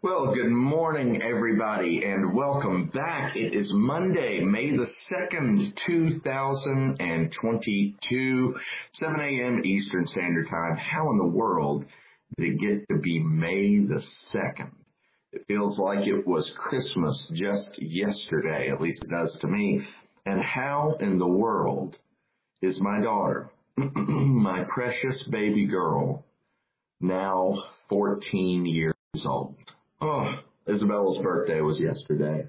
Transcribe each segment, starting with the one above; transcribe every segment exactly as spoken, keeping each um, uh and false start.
Well, good morning, everybody, and welcome back. It is Monday, May the second, two thousand twenty-two, seven a.m. Eastern Standard Time. How in the world did it get to be May the second? It feels like it was Christmas just yesterday, at least it does to me. And how in the world is my daughter, my precious baby girl, now fourteen years old? Oh, Isabella's birthday was yesterday.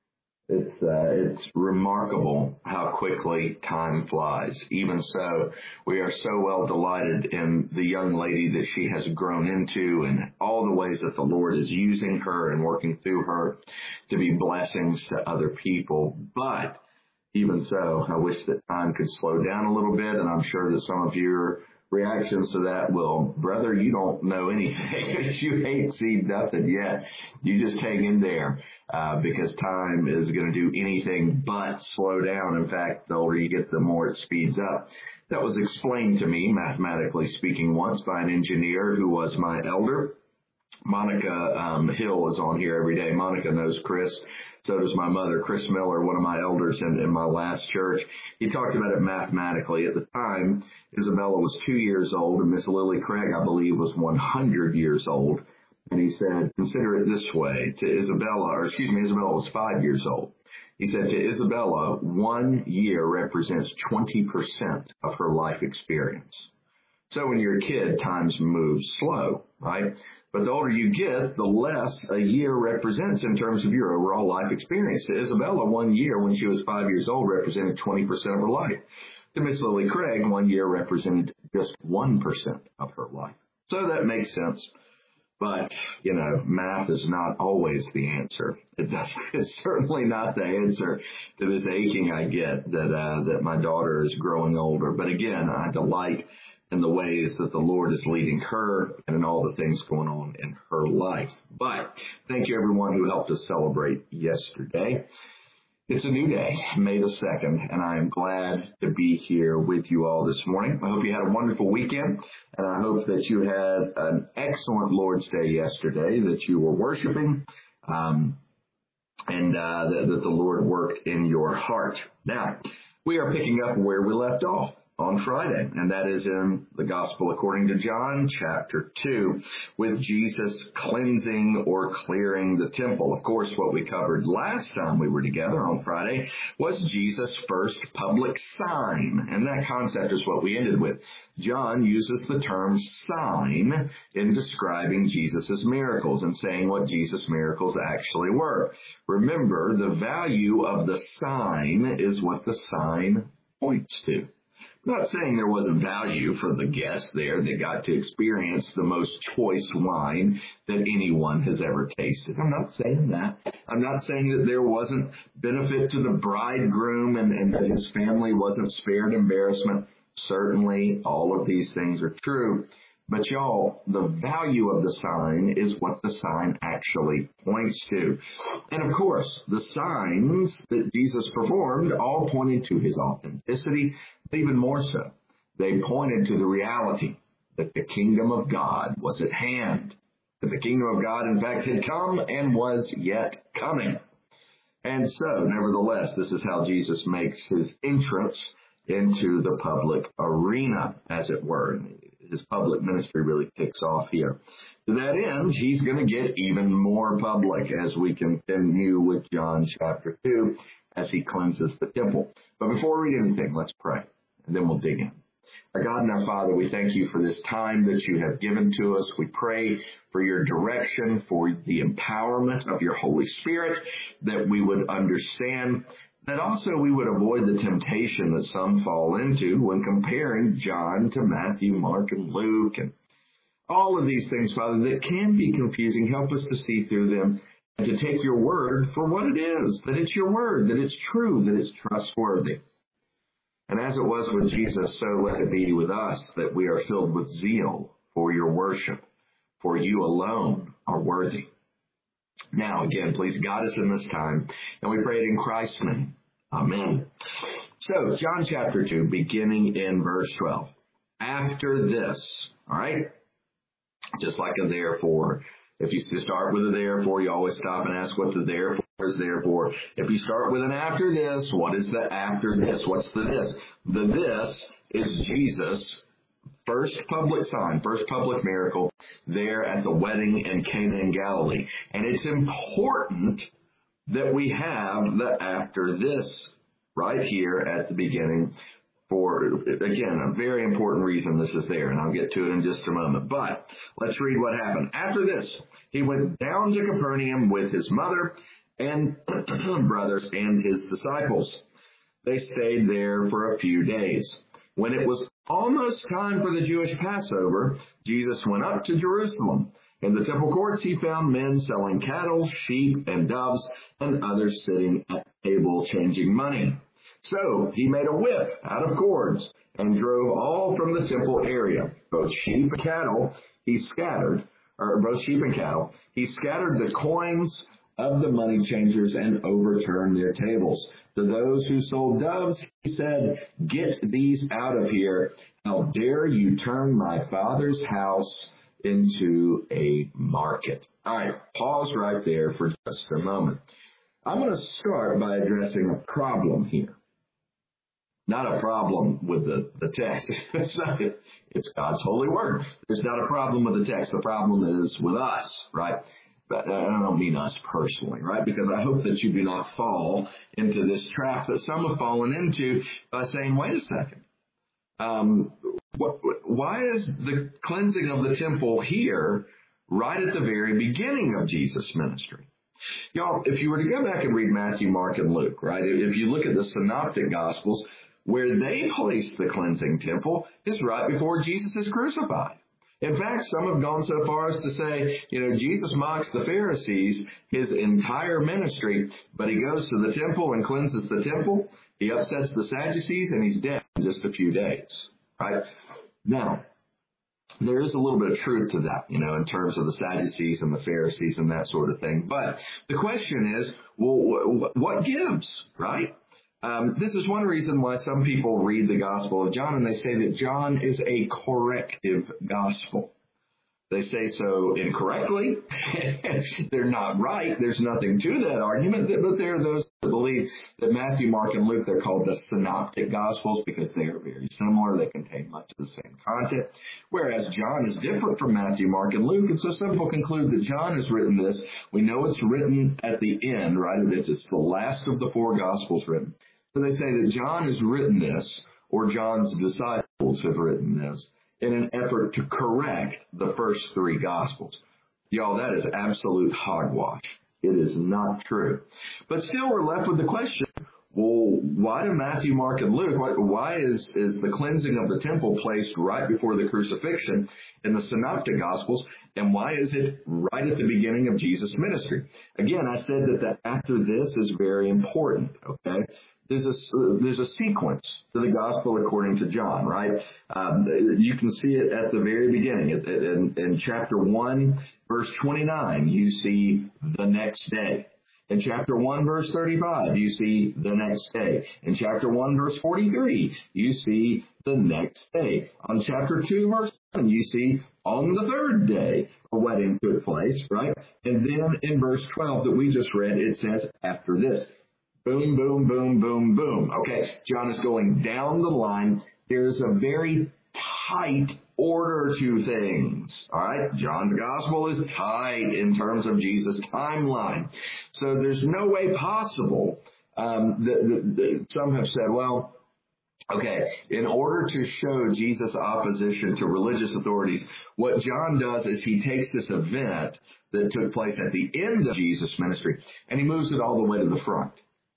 It's uh, it's remarkable how quickly time flies. Even so, we are so well delighted in the young lady that she has grown into and all the ways that the Lord is using her and working through her to be blessings to other people. But even so, I wish that time could slow down a little bit, and I'm sure that some of your reactions to that will, brother, you don't know anything. You ain't seen nothing yet. You just hang in there uh, because time is going to do anything but slow down. In fact, the older you get, the more it speeds up. That was explained to me, mathematically speaking, once by an engineer who was my elder. Monica um, Hill is on here every day. Monica knows Chris. So does my mother, Chris Miller, one of my elders in, in my last church. He talked about it mathematically. At the time, Isabella was two years old, and Miss Lily Craig, I believe, was one hundred years old. And he said, consider it this way. To Isabella, or excuse me, Isabella was five years old. He said, to Isabella, one year represents twenty percent of her life experience. So when you're a kid, times move slow, right? But the older you get, the less a year represents in terms of your overall life experience. To Isabella, one year when she was five years old represented twenty percent of her life. To Miss Lily Craig, one year represented just one percent of her life. So that makes sense. But, you know, math is not always the answer. It does, it's certainly not the answer to this aching I get that, uh, that my daughter is growing older. But again, I delight in the ways that the Lord is leading her and in all the things going on in her life. But thank you, everyone who helped us celebrate yesterday. It's a new day, May the second, and I am glad to be here with you all this morning. I hope you had a wonderful weekend, and I hope that you had an excellent Lord's Day yesterday, that you were worshiping, um, and uh, that, that the Lord worked in your heart. Now, we are picking up where we left off on Friday, and that is in the Gospel according to John, chapter two, with Jesus cleansing or clearing the temple. Of course, what we covered last time we were together on Friday was Jesus' first public sign, and that concept is what we ended with. John uses the term sign in describing Jesus' miracles and saying what Jesus' miracles actually were. Remember, the value of the sign is what the sign points to. I'm not saying there wasn't value for the guests there that got to experience the most choice wine that anyone has ever tasted. I'm not saying that. I'm not saying that there wasn't benefit to the bridegroom and, and that his family wasn't spared embarrassment. Certainly, all of these things are true. But y'all, the value of the sign is what the sign actually points to. And of course, the signs that Jesus performed all pointed to his authenticity, but even more so, they pointed to the reality that the kingdom of God was at hand, that the kingdom of God, in fact, had come and was yet coming. And so, nevertheless, this is how Jesus makes his entrance into the public arena, as it were. His public ministry really kicks off here. To that end, he's going to get even more public as we continue with John chapter two, as he cleanses the temple. But before we read anything, let's pray, and then we'll dig in. Our God and our Father, we thank you for this time that you have given to us. We pray for your direction, for the empowerment of your Holy Spirit, that we would understand, that also we would avoid the temptation that some fall into when comparing John to Matthew, Mark, and Luke, and all of these things, Father, that can be confusing. Help us to see through them and to take your word for what it is, that it's your word, that it's true, that it's trustworthy. And as it was with Jesus, so let it be with us, that we are filled with zeal for your worship, for you alone are worthy. Now, again, please guide us in this time, and we pray it in Christ's name. Amen. So, John chapter two, beginning in verse twelve. After this, all right, just like a therefore, If you start with a therefore, you always stop and ask what the therefore is there for. If you start with an after this, what is the after this? What's the this? The this is Jesus' first public sign, first public miracle there at the wedding in Cana in Galilee. And it's important that we have the after this right here at the beginning for, again, a very important reason this is there, and I'll get to it in just a moment. But let's read what happened. After this, he went down to Capernaum with his mother and brothers and his disciples. They stayed there for a few days. When it was almost time for the Jewish Passover, Jesus went up to Jerusalem. In the temple courts, he found men selling cattle, sheep, and doves, and others sitting at table changing money. So he made a whip out of cords and drove all from the temple area, both sheep and cattle. He scattered, or both sheep and cattle. He scattered the coins of the money changers and overturned their tables. To those who sold doves, he said, "Get these out of here. How dare you turn my Father's house into a market?" All right, pause right there for just a moment. I'm going to start by addressing a problem here. Not a problem with the, the text. It's not, it, it's God's holy word. There's not a problem with the text. The problem is with us, right? But I don't mean us personally, right? Because I hope that you do not fall into this trap that some have fallen into by saying, wait a second. Um, what, why is the cleansing of the temple here right at the very beginning of Jesus' ministry? Y'all, if you were to go back and read Matthew, Mark, and Luke, right? If you look at the synoptic gospels, where they place the cleansing temple is right before Jesus is crucified. In fact, some have gone so far as to say, you know, Jesus mocks the Pharisees his entire ministry, but he goes to the temple and cleanses the temple. He upsets the Sadducees, and he's dead in just a few days, right? Now, there is a little bit of truth to that, you know, in terms of the Sadducees and the Pharisees and that sort of thing. But the question is, well, what gives, right? Um, this is one reason why some people read the Gospel of John and they say that John is a corrective gospel. They say so incorrectly. They're not right. There's nothing to that argument. But there are those that believe that Matthew, Mark, and Luke, they're called the synoptic gospels because they are very similar. They contain much of the same content. Whereas John is different from Matthew, Mark, and Luke. And so some people conclude that John has written this. We know it's written at the end, right? It's, it's the last of the four gospels written. So they say that John has written this, or John's disciples have written this, in an effort to correct the first three Gospels. Y'all, that is absolute hogwash. It is not true. But still, we're left with the question, well, why do Matthew, Mark, and Luke, why, why is, is the cleansing of the temple placed right before the crucifixion in the synoptic Gospels, and why is it right at the beginning of Jesus' ministry? Again, I said that the after this is very important, okay? There's a, there's a sequence to the gospel according to John, right? Um, you can see it at the very beginning. In, in chapter one, verse twenty-nine, you see the next day. In chapter one, verse thirty-five, you see the next day. In chapter one, verse forty-three, you see the next day. On chapter two, verse seven, you see on the third day a wedding took place, right? And then in verse twelve that we just read, it says after this. Boom, boom, boom, boom, boom. Okay, John is going down the line. There's a very tight order to things. All right, John's gospel is tight in terms of Jesus' timeline. So there's no way possible. Um, that, that, that some have said, well, okay, in order to show Jesus' opposition to religious authorities, what John does is he takes this event that took place at the end of Jesus' ministry and he moves it all the way to the front.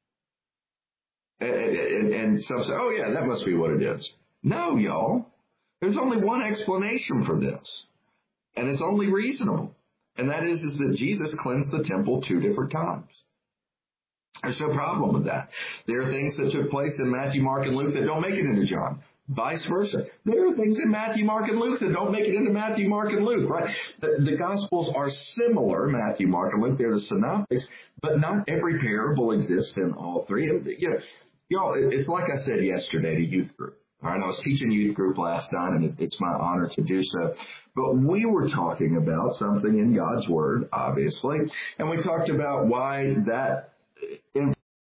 And, and, and some say, oh, yeah, that must be what it is. No, y'all. There's only one explanation for this. And it's only reasonable. And that is, is that Jesus cleansed the temple two different times. There's no problem with that. There are things that took place in Matthew, Mark, and Luke that don't make it into John. Vice versa. There are things in Matthew, Mark, and Luke that don't make it into Matthew, Mark, and Luke, right? The, the Gospels are similar, Matthew, Mark, and Luke. They're the synoptics, but not every parable exists in all three. And, you know, y'all, it's like I said yesterday to youth group, All right, I was teaching youth group last night, and it, it's my honor to do so. But we were talking about something in God's Word, obviously, and we talked about why that in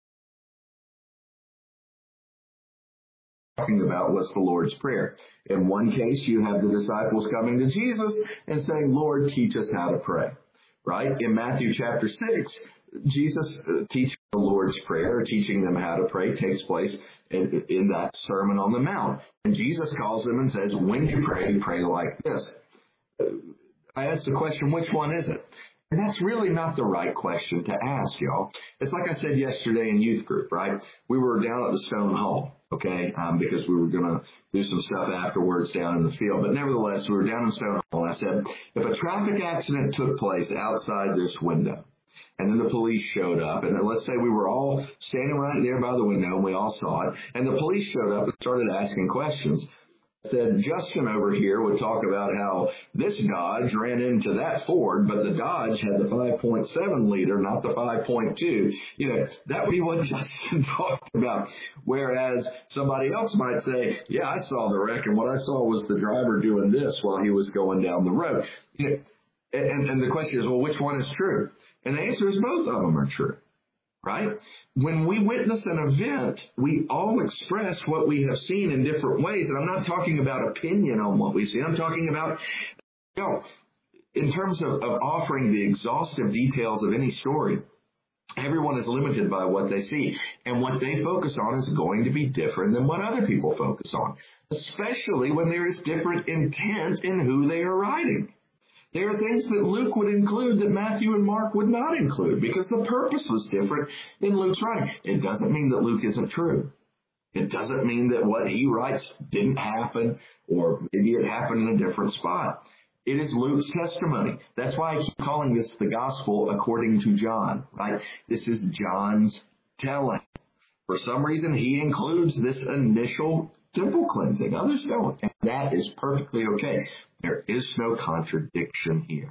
talking about was the Lord's Prayer. In one case, you have the disciples coming to Jesus and saying, Lord, teach us how to pray. Right? In Matthew chapter six, Jesus uh, teaching the Lord's Prayer, teaching them how to pray, takes place in, in that Sermon on the Mount. And Jesus calls them and says, when you pray, pray like this. Uh, I asked the question, which one is it? And that's really not the right question to ask, y'all. It's like I said yesterday in youth group, right? We were down at the Stone Hall, okay, um, because we were going to do some stuff afterwards down in the field. But nevertheless, we were down in Stone Hall, and I said, if a traffic accident took place outside this window, and then the police showed up, and then let's say we were all standing right there by the window, and we all saw it, and the police showed up and started asking questions. Said Justin over here would talk about how this Dodge ran into that Ford, but the Dodge had the five point seven liter, not the five point two. You know, that would be what Justin talked about. Whereas somebody else might say, yeah, I saw the wreck, and what I saw was the driver doing this while he was going down the road. You know, and, and the question is, well, which one is true? And the answer is both of them are true. Right? When we witness an event, we all express what we have seen in different ways. And I'm not talking about opinion on what we see. I'm talking about, you know, in terms of, of offering the exhaustive details of any story, everyone is limited by what they see. And what they focus on is going to be different than what other people focus on, especially when there is different intent in who they are writing. There are things that Luke would include that Matthew and Mark would not include because the purpose was different in Luke's writing. It doesn't mean that Luke isn't true. It doesn't mean that what he writes didn't happen or maybe it happened in a different spot. It is Luke's testimony. That's why I keep calling this the gospel according to John, right? This is John's telling. For some reason, he includes this initial temple cleansing. Others don't. And that is perfectly okay. There is no contradiction here.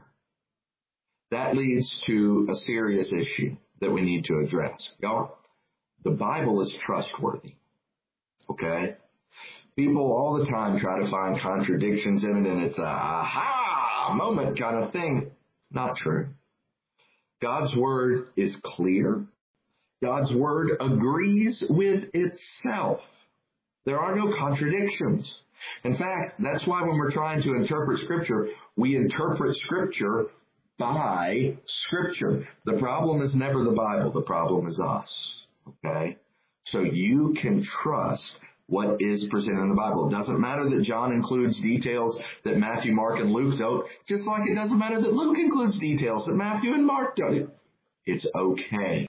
That leads to a serious issue that we need to address. Y'all, the Bible is trustworthy. Okay? People all the time try to find contradictions in it, and it's a aha moment kind of thing. Not true. God's word is clear. God's word agrees with itself. There are no contradictions. In fact, that's why when we're trying to interpret Scripture, we interpret Scripture by Scripture. The problem is never the Bible. The problem is us. Okay? So you can trust what is presented in the Bible. It doesn't matter that John includes details that Matthew, Mark, and Luke don't, just like it doesn't matter that Luke includes details that Matthew and Mark don't. It's okay.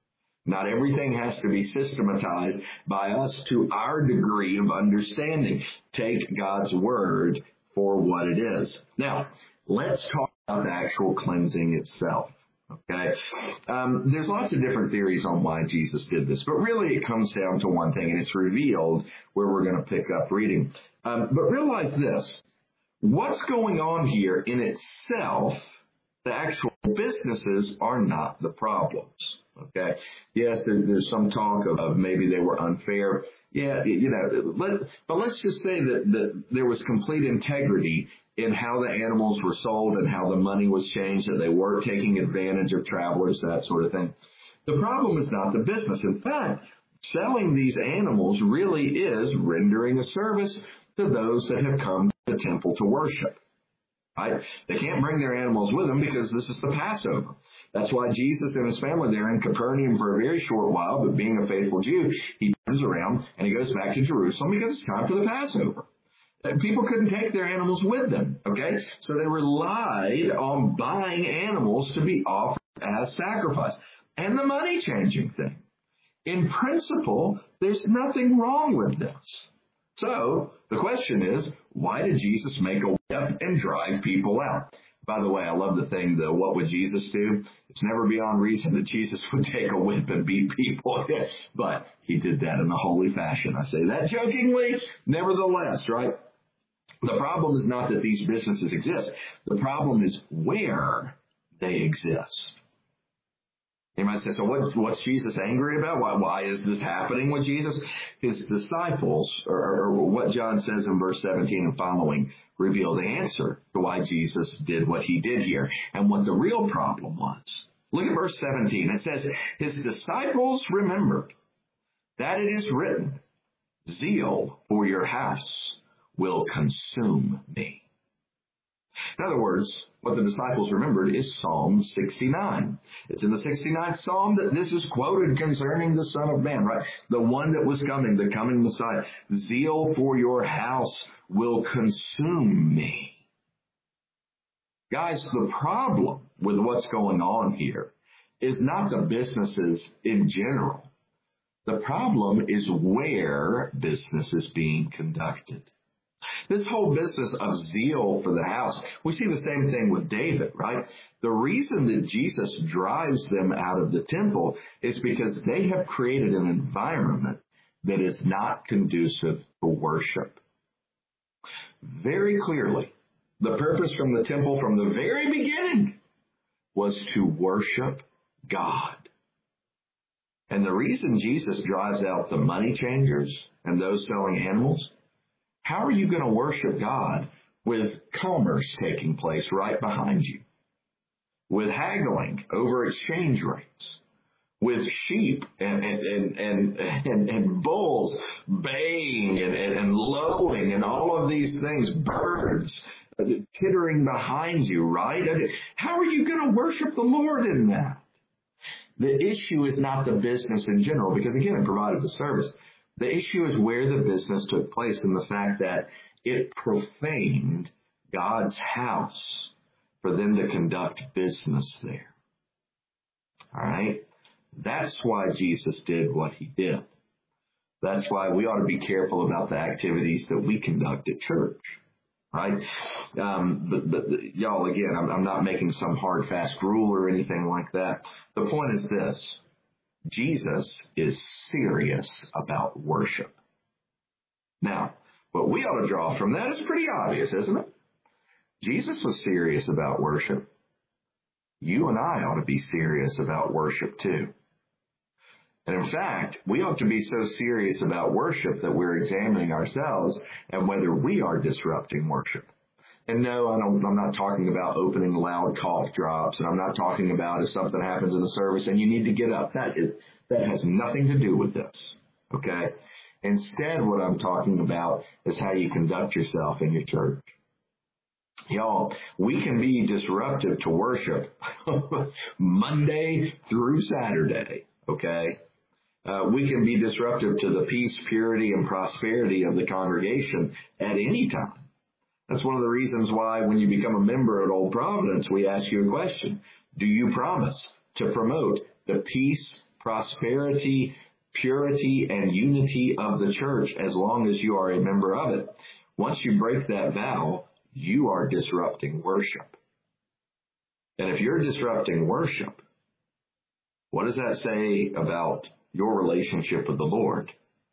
Not everything has to be systematized by us to our degree of understanding. Take God's word for what it is. Now, let's talk about the actual cleansing itself. Okay? Um, there's lots of different theories on why Jesus did this, but really it comes down to one thing, and it's revealed where we're going to pick up reading. Um, but realize this. What's going on here in itself, the actual businesses are not the problems. Okay. Yes, there, there's some talk of, of maybe they were unfair. Yeah, you know, let, but let's just say that, that there was complete integrity in how the animals were sold and how the money was changed, that they weren't taking advantage of travelers, that sort of thing. The problem is not the business. In fact, selling these animals really is rendering a service to those that have come to the temple to worship. Right? They can't bring their animals with them because this is the Passover. That's why Jesus and his family, they're in Capernaum for a very short while, but being a faithful Jew, he turns around and he goes back to Jerusalem because it's time for the Passover. People couldn't take their animals with them, okay? So they relied on buying animals to be offered as sacrifice. And the money-changing thing. In principle, there's nothing wrong with this. So the question is, why did Jesus make a whip and drive people out? By the way, I love the thing, the what would Jesus do? It's never beyond reason that Jesus would take a whip and beat people. But he did that in a holy fashion. I say that jokingly, nevertheless, right? The problem is not that these businesses exist. The problem is where they exist. You might say, so what, what's Jesus angry about? Why, why is this happening with Jesus? His disciples, or, or what John says in verse seventeen and following, reveal the answer to why Jesus did what he did here and what the real problem was. Look at verse seventeen. It says, his disciples remembered that it is written, zeal for your house will consume me. In other words, what the disciples remembered is Psalm sixty-nine. It's in the sixty-ninth Psalm that this is quoted concerning the Son of Man, right? The one that was coming, the coming Messiah. Zeal for your house will consume me. Guys, the problem with what's going on here is not the businesses in general. The problem is where business is being conducted. This whole business of zeal for the house, we see the same thing with David, right? The reason that Jesus drives them out of the temple is because they have created an environment that is not conducive for worship. Very clearly, the purpose from the temple from the very beginning was to worship God. And the reason Jesus drives out the money changers and those selling animals, how are you going to worship God with commerce taking place right behind you? With haggling over exchange rates? With sheep and and and and, and, and bulls baying and, and, and lowing and all of these things, birds tittering behind you, right? How are you going to worship the Lord in that? The issue is not the business in general, because again, it provided the service. The issue is where the business took place and the fact that it profaned God's house for them to conduct business there. All right? That's why Jesus did what he did. That's why we ought to be careful about the activities that we conduct at church. Right? Um, but, but y'all, again, I'm, I'm not making some hard, fast rule or anything like that. The point is this. Jesus is serious about worship. Now, what we ought to draw from that is pretty obvious, isn't it? Jesus was serious about worship. You and I ought to be serious about worship too. And in fact, we ought to be so serious about worship that we're examining ourselves and whether we are disrupting worship. And no, I don't, I'm not talking about opening loud cough drops, and I'm not talking about if something happens in the service and you need to get up. That is, that has nothing to do with this, okay? Instead, what I'm talking about is how you conduct yourself in your church. Y'all, we can be disruptive to worship Monday through Saturday, okay? Uh, we can be disruptive to the peace, purity, and prosperity of the congregation at any time. That's one of the reasons why when you become a member at Old Providence, we ask you a question. Do you promise to promote the peace, prosperity, purity, and unity of the church as long as you are a member of it? Once you break that vow, you are disrupting worship. And if you're disrupting worship, what does that say about your relationship with the Lord?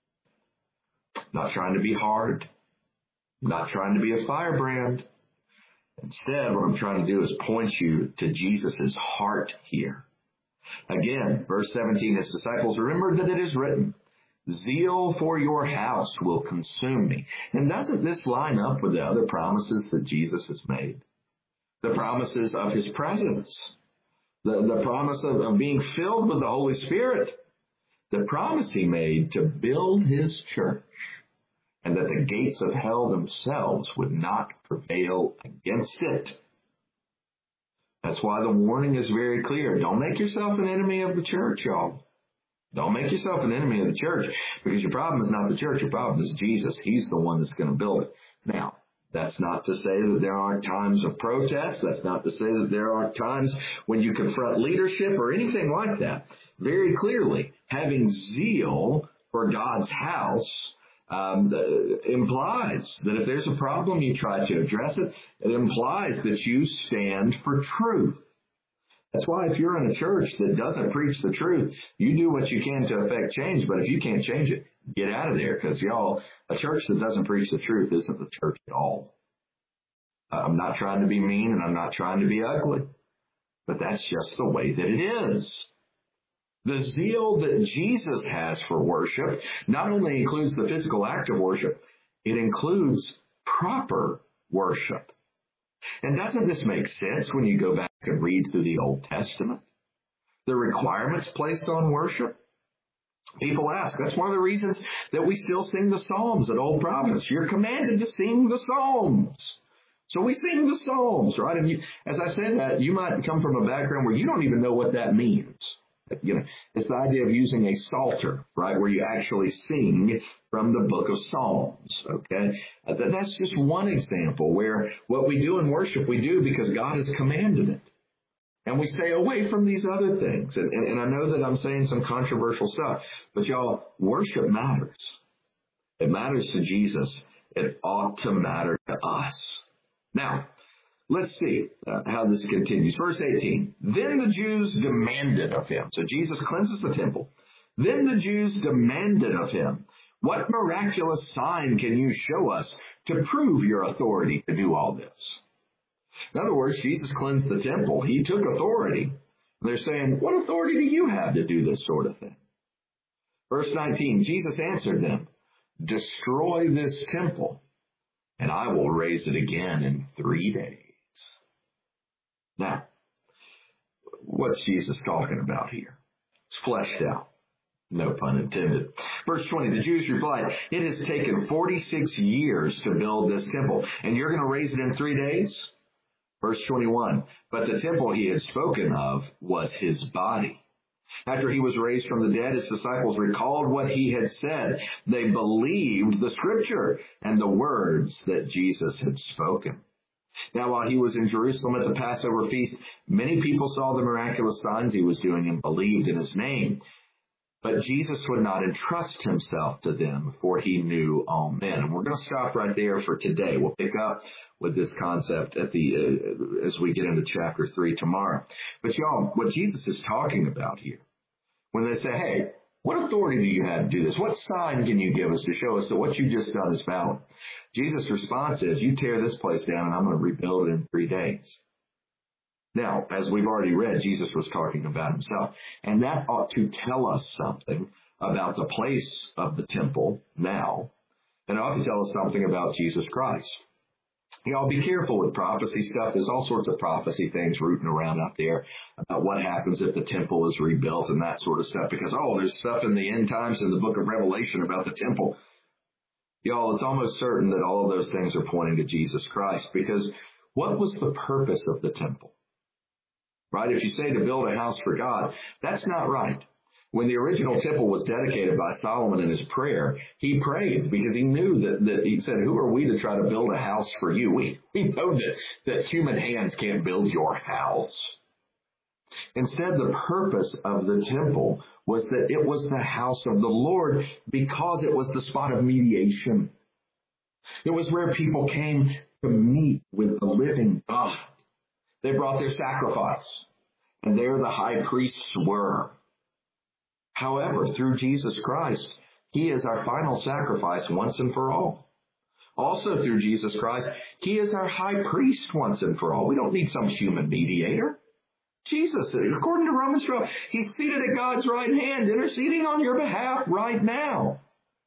Not trying to be hard. Not trying to be a firebrand. Instead, what I'm trying to do is point you to Jesus' heart here. Again, verse seventeen, his disciples remembered that it is written, zeal for your house will consume me. And doesn't this line up with the other promises that Jesus has made? The promises of his presence. The, the promise of, of being filled with the Holy Spirit. The promise he made to build his church. And that the gates of hell themselves would not prevail against it. That's why the warning is very clear. Don't make yourself an enemy of the church, y'all. Don't make yourself an enemy of the church, because your problem is not the church. Your problem is Jesus. He's the one that's going to build it. Now, that's not to say that there aren't times of protest. That's not to say that there aren't times when you confront leadership or anything like that. Very clearly, having zeal for God's house Um, implies that if there's a problem, you try to address it. It implies that you stand for truth. That's why if you're in a church that doesn't preach the truth, you do what you can to affect change. But if you can't change it, get out of there, because y'all, a church that doesn't preach the truth isn't the church at all. I'm not trying to be mean and I'm not trying to be ugly, but that's just the way that it is. The zeal that Jesus has for worship not only includes the physical act of worship, it includes proper worship. And doesn't this make sense when you go back and read through the Old Testament? The requirements placed on worship? People ask, that's one of the reasons that we still sing the Psalms at Old Providence. You're commanded to sing the Psalms. So we sing the Psalms, right? And you, as I said that, you might come from a background where you don't even know what that means. You know, it's the idea of using a psalter, right, where you actually sing from the book of Psalms, okay? Uh, that's just one example where what we do in worship, we do because God has commanded it. And we stay away from these other things. And, and, and I know that I'm saying some controversial stuff, but y'all, worship matters. It matters to Jesus. It ought to matter to us. Now, let's see uh, how this continues. Verse eighteen, then the Jews demanded of him. So Jesus cleanses the temple. Then the Jews demanded of him, what miraculous sign can you show us to prove your authority to do all this? In other words, Jesus cleansed the temple. He took authority. They're saying, what authority do you have to do this sort of thing? Verse nineteen, Jesus answered them, destroy this temple, and I will raise it again in three days. Now, what's Jesus talking about here? It's fleshed out. No pun intended. Verse twenty, the Jews replied, it has taken forty-six years to build this temple, and you're going to raise it in three days? Verse twenty-one, but the temple he had spoken of was his body. After he was raised from the dead, his disciples recalled what he had said. They believed the scripture and the words that Jesus had spoken. Now, while he was in Jerusalem at the Passover feast, many people saw the miraculous signs he was doing and believed in his name. But Jesus would not entrust himself to them, for he knew all men. And we're going to stop right there for today. We'll pick up with this concept at the uh, as we get into chapter three tomorrow. But y'all, what Jesus is talking about here, when they say, hey, what authority do you have to do this? What sign can you give us to show us that what you've just done is valid? Jesus' response is, you tear this place down and I'm going to rebuild it in three days. Now, as we've already read, Jesus was talking about himself, and that ought to tell us something about the place of the temple now, and it ought to tell us something about Jesus Christ. Y'all, be careful with prophecy stuff. There's all sorts of prophecy things rooting around out there about what happens if the temple is rebuilt and that sort of stuff, because, oh, there's stuff in the end times in the book of Revelation about the temple. Y'all, it's almost certain that all of those things are pointing to Jesus Christ, because what was the purpose of the temple? Right? If you say to build a house for God, that's not right. When the original temple was dedicated by Solomon in his prayer, he prayed because he knew that, that he said, who are we to try to build a house for you? We, we know that, that human hands can't build your house. Instead, the purpose of the temple was that it was the house of the Lord because it was the spot of mediation. It was where people came to meet with the living God. They brought their sacrifice, and there the high priests were. However, through Jesus Christ, he is our final sacrifice once and for all. Also through Jesus Christ, he is our high priest once and for all. We don't need some human mediator. Jesus, according to Romans twelve, he's seated at God's right hand, interceding on your behalf right now.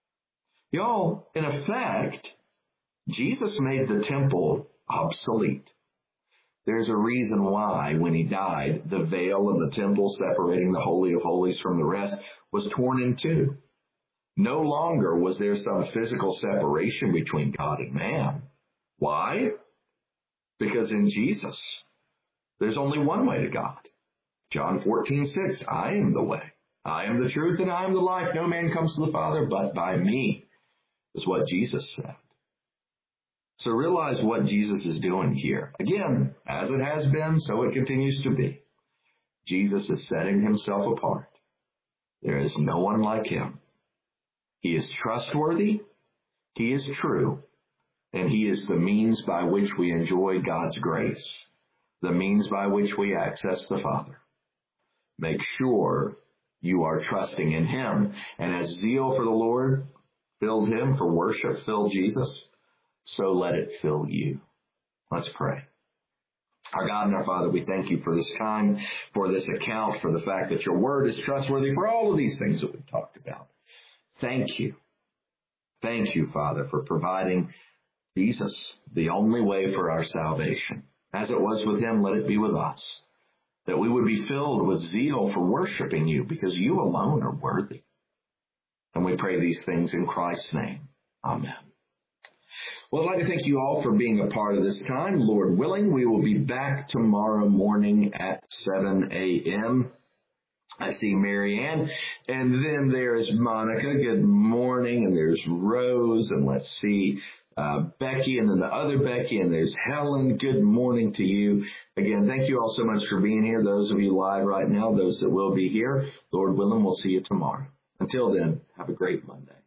Y'all, in effect, Jesus made the temple obsolete. There's a reason why, when he died, the veil of the temple separating the Holy of Holies from the rest was torn in two. No longer was there some physical separation between God and man. Why? Because in Jesus, there's only one way to God. John fourteen six, I am the way. I am the truth and I am the life. No man comes to the Father but by me, is what Jesus said. So realize what Jesus is doing here. Again, as it has been, so it continues to be. Jesus is setting himself apart. There is no one like him. He is trustworthy, he is true, and he is the means by which we enjoy God's grace, the means by which we access the Father. Make sure you are trusting in him, and as zeal for the Lord filled him, for worship filled Jesus, so let it fill you. Let's pray. Our God and our Father, we thank you for this time, for this account, for the fact that your word is trustworthy, for all of these things that we've talked about. Thank you. Thank you, Father, for providing Jesus, the only way for our salvation. As it was with him, let it be with us, that we would be filled with zeal for worshiping you, because you alone are worthy. And we pray these things in Christ's name. Amen. Well, I'd like to thank you all for being a part of this time. Lord willing, we will be back tomorrow morning at seven a.m. I see Mary Ann, and then there's Monica. Good morning. And there's Rose, and let's see, uh, Becky, and then the other Becky, and there's Helen. Good morning to you. Again, thank you all so much for being here. Those of you live right now, those that will be here, Lord willing, we'll see you tomorrow. Until then, have a great Monday.